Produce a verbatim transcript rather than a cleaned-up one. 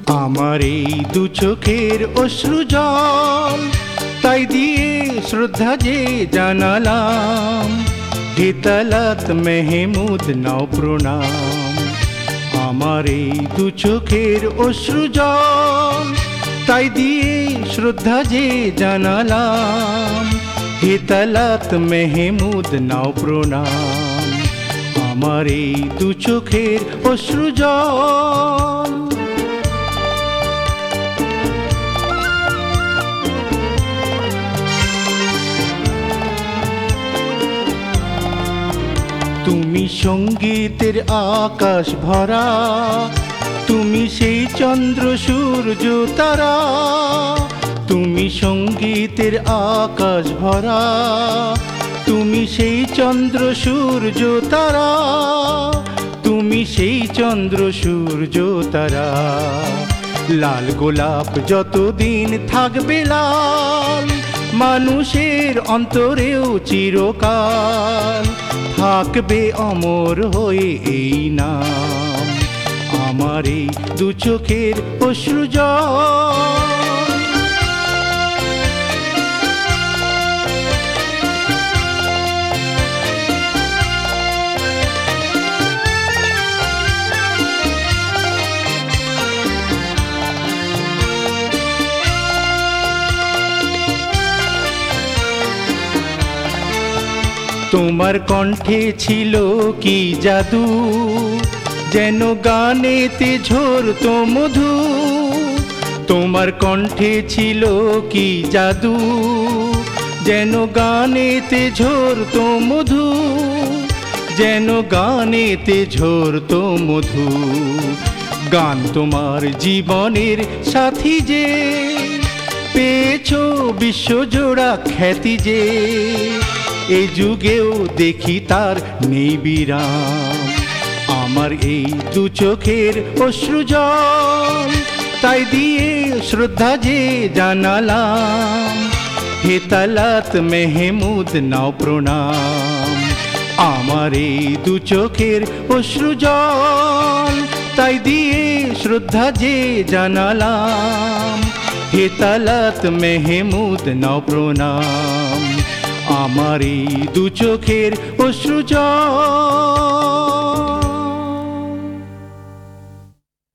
আমার এই দু চোখের অশ্রু জল তাই দিয়ে শ্রদ্ধা যে জানালাম, হে তালাত মেহমুদ নাও প্রণাম। আমার এই দু চোখের অশ্রু জল তাই দিয়ে শ্রদ্ধা যে জানালাম, হে তালাত মেহমুদ নাও প্রণাম। আমার এই দু চোখের অশ্রু জল। তুমি সঙ্গীতের আকাশ ভরা, তুমি সেই চন্দ্র সূর্য তারা। তুমি সঙ্গীতের আকাশ ভরা, তুমি সেই চন্দ্র সূর্য তারা। তুমি সেই চন্দ্র সূর্য তারা। লাল গোলাপ যতদিন থাকবে লাল, মানুষের অন্তরেও চিরকাল থাকবে অমর হয়ে এই নাম। আমার এই দু চোখের অশ্রু জল। তোমার কণ্ঠে ছিল কি জাদু, যেন গানেতে ঝরতো মধু। তোমার কণ্ঠে ছিল কি জাদু, যেন গানেতে ঝরতো মধু। যেন গানেতে ঝরতো মধু। গান তোমার জীবনের সাথী যে, পেয়েছো বিশ্বজোড়া খ্যাতি যে। এই যুগেও দেখি তার নেই বিরাম। আমার এই দু চোখের অশ্রু জল তাই দিয়ে শ্রদ্ধা যে জানালাম, হে তালাত মেহমুদ নাও প্রণাম। আমার এই দু চোখের অশ্রু জল তাই দিয়ে শ্রদ্ধা যে জানালাম, হে তালাত মেহমুদ নাও প্রণাম। আমার এই দু চোখের অশ্রু জল।